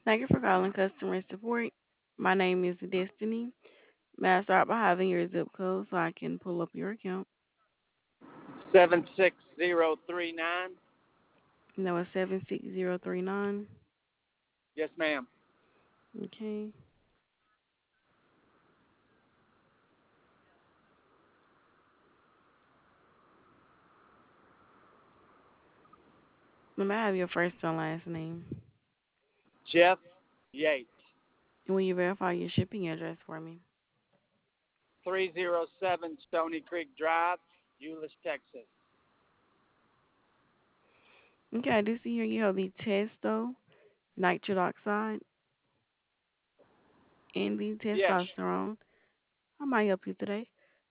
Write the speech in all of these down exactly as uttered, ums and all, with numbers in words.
Thank you for calling customer support. My name is Destiny. May I start by having your zip code so I can pull up your account? seven six zero three nine. That was seven six zero three nine. Yes, ma'am. Okay. May I have your first and last name? Jeff Yates, And will you verify your shipping address for me? three oh seven Stony Creek Drive, Euless, Texas. Okay, I do see here you have the testo, nitric oxide, and the Yes. testosterone. How may I help you today?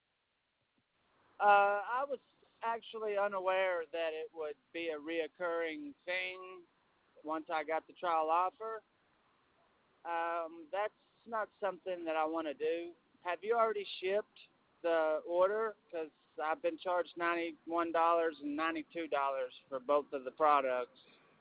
Uh, I was actually unaware that it would be a reoccurring thing once I got the trial offer. Um, that's not something that I want to do. Have you already shipped the order? Because I've been charged ninety-one dollars and ninety-two dollars for both of the products,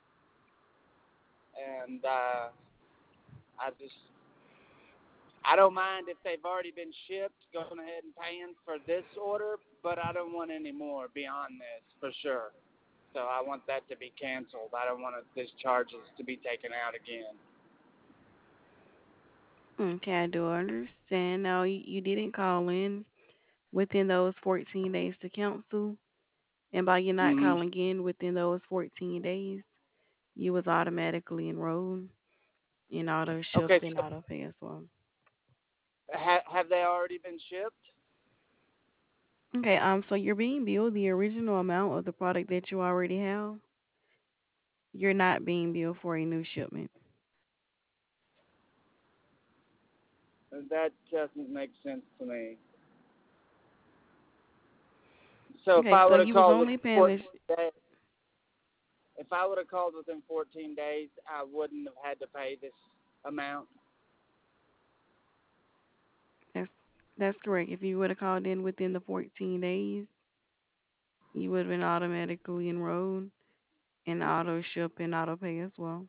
and uh, I just I don't mind if they've already been shipped, going ahead and paying for this order, but I don't want any more beyond this for sure. So I want that to be canceled. I don't want these charges to be taken out again. Okay, I do understand. Now, you, you didn't call in within those fourteen days to cancel. And by you not hmm calling in within those fourteen days, you was automatically enrolled in auto ship Okay, and so auto pay as well. ha- have they already been shipped? Okay, um, so you're being billed the original amount of the product that you already have. You're not being billed for a new shipment. That doesn't make sense to me. So if Okay, I so would have you was called within only paying this. fourteen days, if I would have called within fourteen days, I wouldn't have had to pay this amount. That's that's correct. If you would have called in within the fourteen days, you would have been automatically enrolled in auto ship and auto pay as well.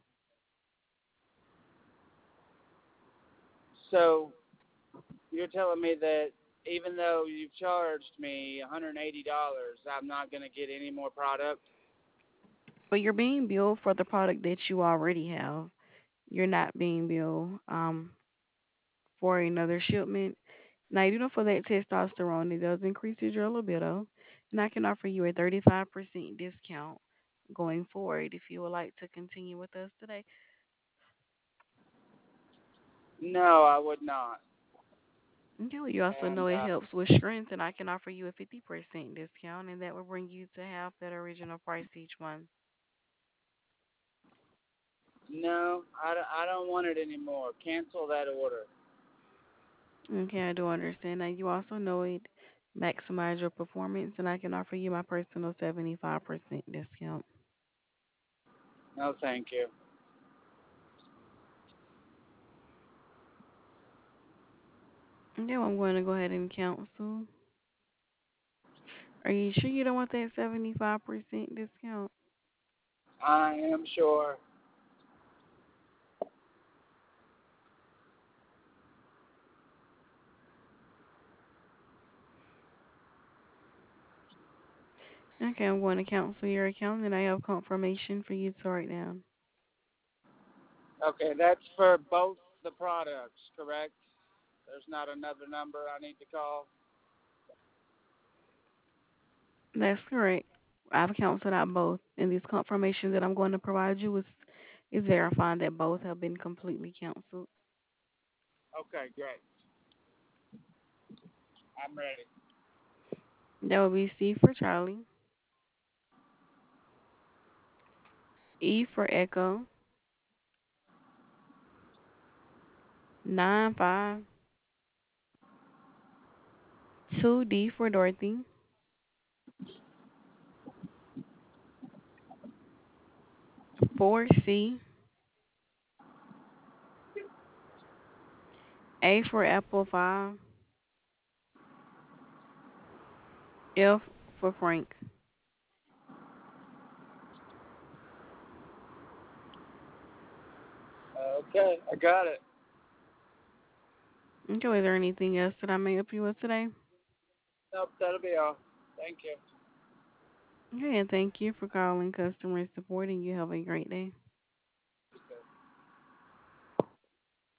So you're telling me that even though you've charged me one hundred eighty dollars, I'm not going to get any more product? But you're being billed for the product that you already have. You're not being billed um for another shipment. Now, you know, for that testosterone, it does increase your libido, and I can offer you a thirty-five percent discount going forward if you would like to continue with us today. No, I would not. Okay, well, you also know And it uh, helps with strength, and I can offer you a fifty percent discount, and that will bring you to half that original price each month. no, I, don't- I don't want it anymore. Cancel that order. Okay, I do understand that. You also know it maximize your performance, and I can offer you my personal seventy-five percent discount. No, thank you. Okay, well, I'm going to go ahead and cancel. Are you sure you don't want that seventy-five percent discount? I am sure. Okay, I'm going to cancel your account and I have confirmation for you to write down. Okay, that's for both the products, correct? There's not another number I need to call? That's correct. I've canceled out both, and this confirmation that I'm going to provide you is, is verifying that both have been completely canceled. Okay, great. I'm ready. That will be C for Charlie, E for Echo, nine five, two D for Dorothy, four C, A for Apple five, F for Frank. Okay, I got it. Okay, is there anything else that I may help you with today? Nope, that'll be all. Thank you. Okay, and thank you for calling customer support, and you have a great day.